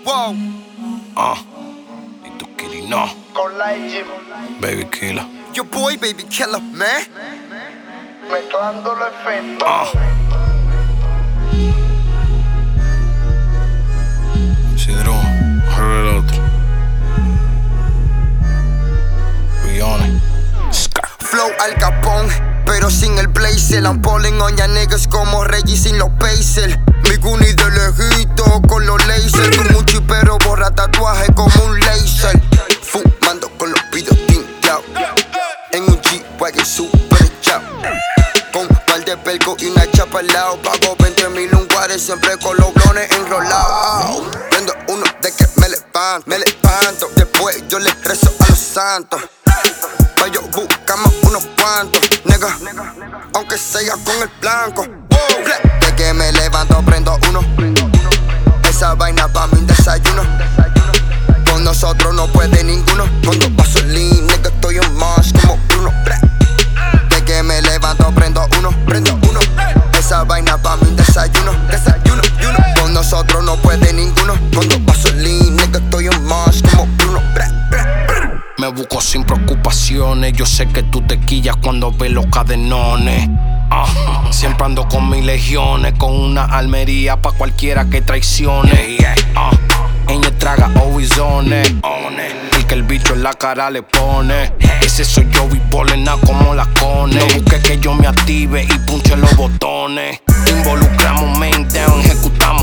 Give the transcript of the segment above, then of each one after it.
Wow. Y tú Kitty no. Con Legend. Baby Killer. Your boy, Baby Killer, man. Mezclando los efectos. Sidro, el otro. Rione. Flow Al Capone, pero sin el blazer. I'm pulling on ya niggas como Reggie sin los Pacers. Mi Goonie de lejito con los lasers. Tu muchi pero borra tatuaje como un laser. Fumando con los videos tinteados. En un G-Wagon super chao. Con un par de pelco y una chapa al lado. Pago 20,000 un guare siempre con los blones enrolados. Prendo uno de que me levanto. Después yo le rezo a los santos. Pa' yo buscamos unos cuantos, nigga, aunque sea con el blanco. De que me levanto prendo uno. Esa vaina pa' mi desayuno. Con nosotros no puede ninguno. Cuando paso el lean, nigga, estoy en más como Bruno. De que me levanto prendo uno. Esa vaina pa' mi desayuno. Con nosotros no puede ninguno. Cuando paso el lean, nigga, estoy en más como Bruno. Me busco sin preocupaciones. Yo sé que tú te quillas cuando ves los cadenones. Siempre ando con mis legiones, con una almería pa' cualquiera que traicione. Ella traga oizones. El que el bicho en la cara le pone. Ese soy yo, bipolena como la cone. No busques que yo me active y punche los botones. Involucramos, main down, ejecutamos.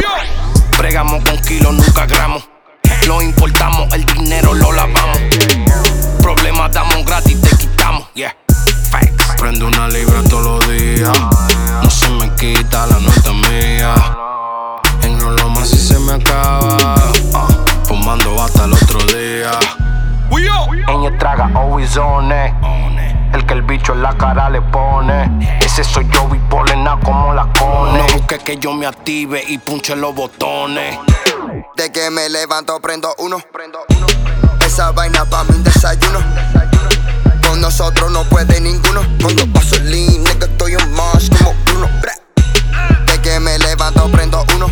Bregamos con kilos, nunca gramos. Lo importamos, el dinero lo lavamos. Problemas damos gratis, te quitamos. Yeah, facts. Prendo una libra todos los días. No se me quita, la nota mía. Enrolo más si se me acaba. Fumando hasta el otro día. Ella traga oizones. El que el bicho en la cara le pone. Ese soy yo, bipolena como la cone. No busques que yo me active y punche los botones. De que me levanto prendo uno. Esa vaina pa' mi desayuno. Con nosotros no puede ninguno. Cuando paso el lean, nigga, estoy en más como Bruno. De que me levanto prendo uno.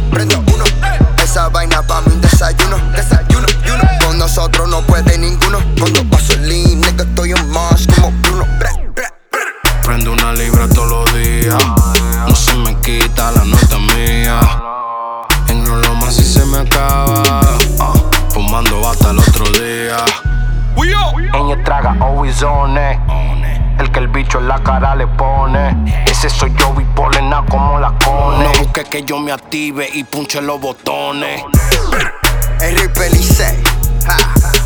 Esa vaina pa' mi desayuno. Con nosotros no puede ninguno. Cuando paso el lean, nigga, estoy en más como Bruno. Prendo una libra todos los días. No se me quita, la nota mía. Enrolo más si se me acaba. Fumando hasta el otro día. Ella traga oizones. El que el bicho en la cara le pone. Ese soy yo, bipolena como la cone. No busques que yo me active y punche los botones. El Ripelice,